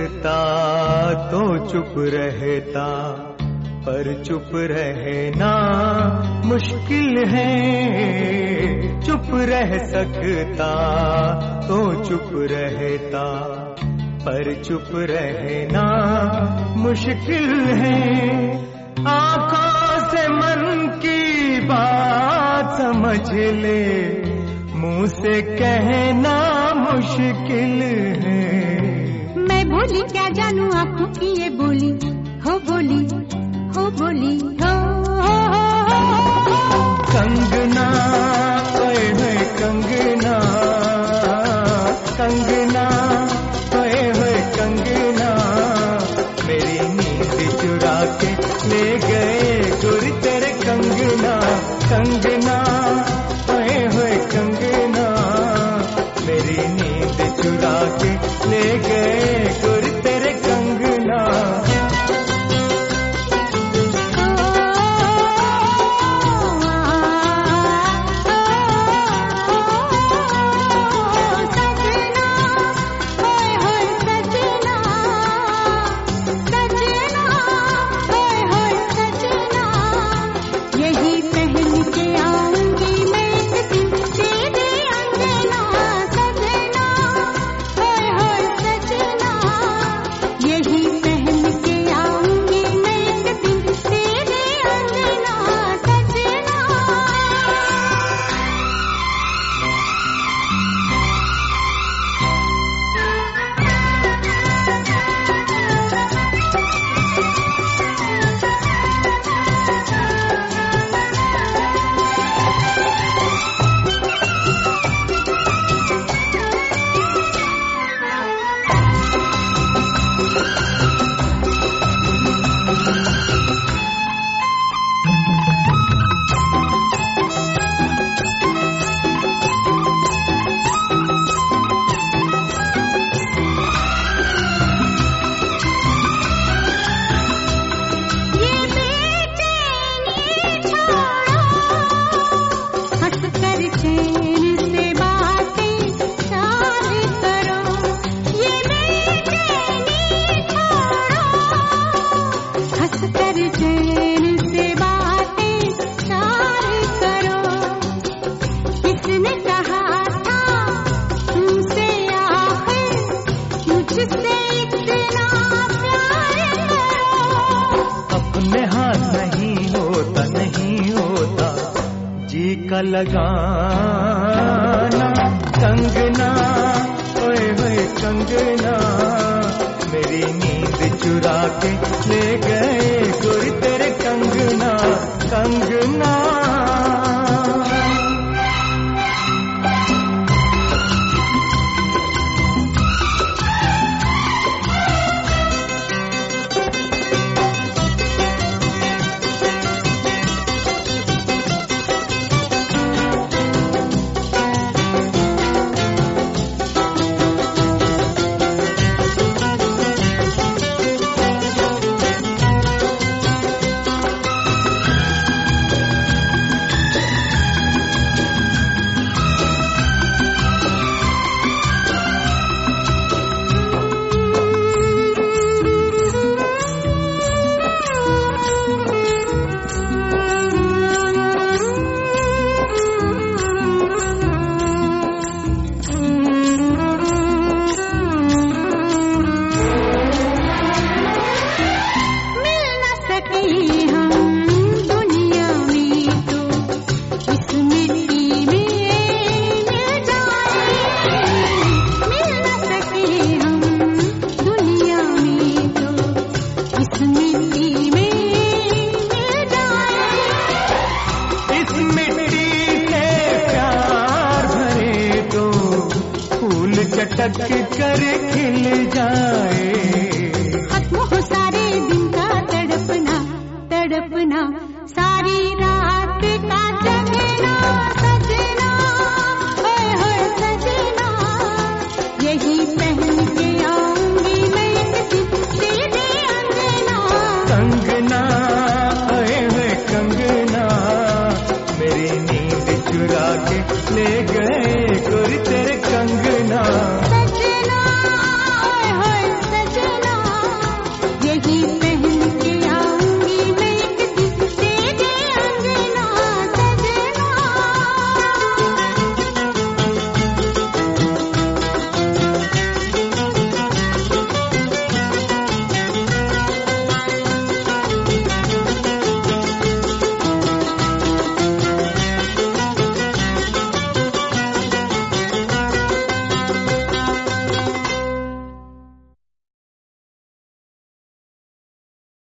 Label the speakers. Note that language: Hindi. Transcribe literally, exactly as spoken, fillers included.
Speaker 1: सकता तो चुप रहता, पर चुप रहना मुश्किल है। चुप रह सकता तो चुप रहता, पर चुप रहना मुश्किल है। आँखों से मन की बात समझ ले, मुंह से कहना मुश्किल है।
Speaker 2: मैं बोली क्या जानू आँखों की ये बोली, हो बोली हो बोली हो, हो, हो, हो।
Speaker 1: कंगना ओए होए कंगना, कंगना ओए होए कंगना, मेरी नींद चुरा के ले गए गुर तेरे कंगना। कंगना ओए होए कंगना, मेरी नींद चुरा के ले गए गुर तेरे कंगना। का लगाना कंगना ओए होए कंगना, मेरी नींद चुरा के ले गए गुर तेरे कंगना। कंगना चटक कर खिल जाए,
Speaker 2: खत्म हो सारे दिन का तड़पना तड़पना, सारी रात का जगना सजना, ओए होए सजना, यही पहन के आऊंगी मैं किसी तेरे अंगना।
Speaker 1: कंगना ओए होए कंगना, मेरी नींद चुरा के ले गए गुर तेरे कंगना।
Speaker 2: सजना ओए होए सजना, की